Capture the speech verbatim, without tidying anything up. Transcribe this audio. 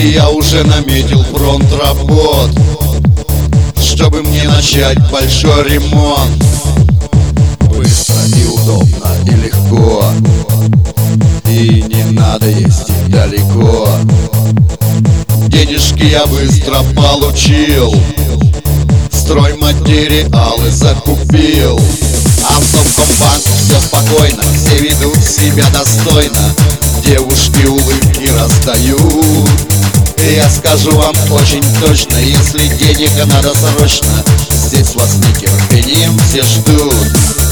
И я уже наметил фронт работ, чтобы мне начать большой ремонт. Быстро и удобно и легко, и не надо ездить далеко. Денежки я быстро получил, стройматериалы закупил. А в Совкомбанке все спокойно, все ведут себя достойно, девушки улыбки раздают. И я скажу вам очень точно, если денег надо срочно, здесь вас нетерпением все ждут.